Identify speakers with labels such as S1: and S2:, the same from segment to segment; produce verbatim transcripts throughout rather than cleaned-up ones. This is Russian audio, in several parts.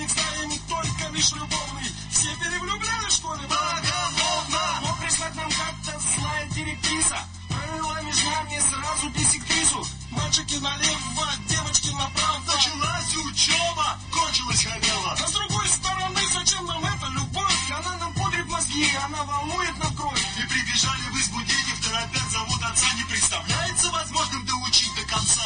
S1: любовник, знаем только лишь любовный. Все перевлюблены, что ли? Поголовно. Мог прислать нам как-то злая директриса. Провела между нами сразу бисектрису. Мальчики налево, девочки направо.
S2: Началась учеба, кончилась халева.
S1: А с другой стороны, зачем нам эта любовь? Она нам пудрит мозги, она волнует нам кровь.
S2: И прибежали в избу дети, в торопях зовут отца. Не представляется возможным доучить до конца.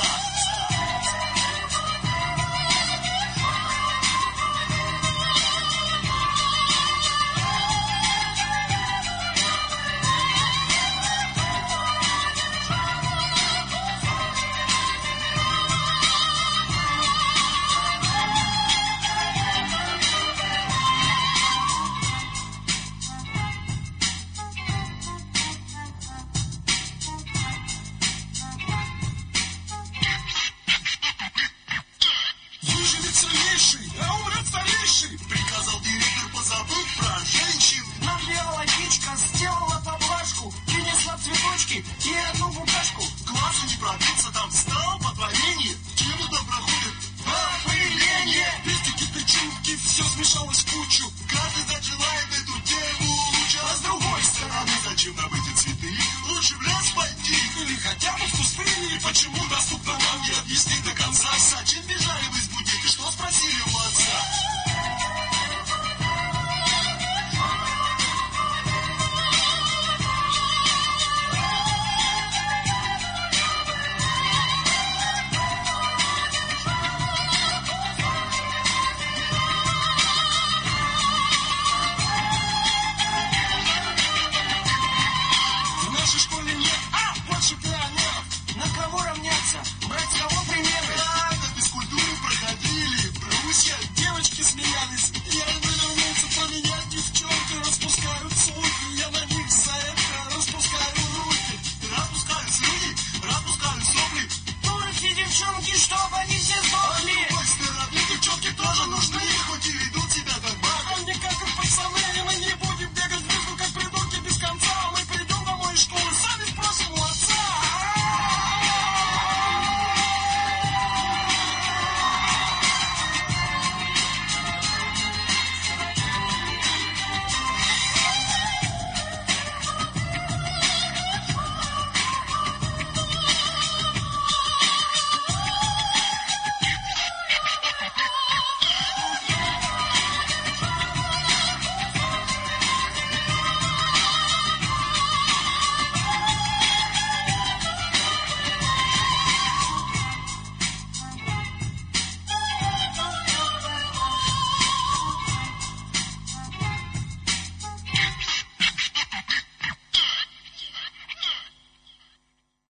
S2: Приказал директор, позабыть про женщин.
S1: Нам биологичка сделала поблажку, принесла цветочки и одну букашку.
S2: Классу не пробиться, там встал поклонение. Тему там проходит опыление.
S1: Пестики, тычинки, все смешалось в кучу.
S2: Каждый зачелает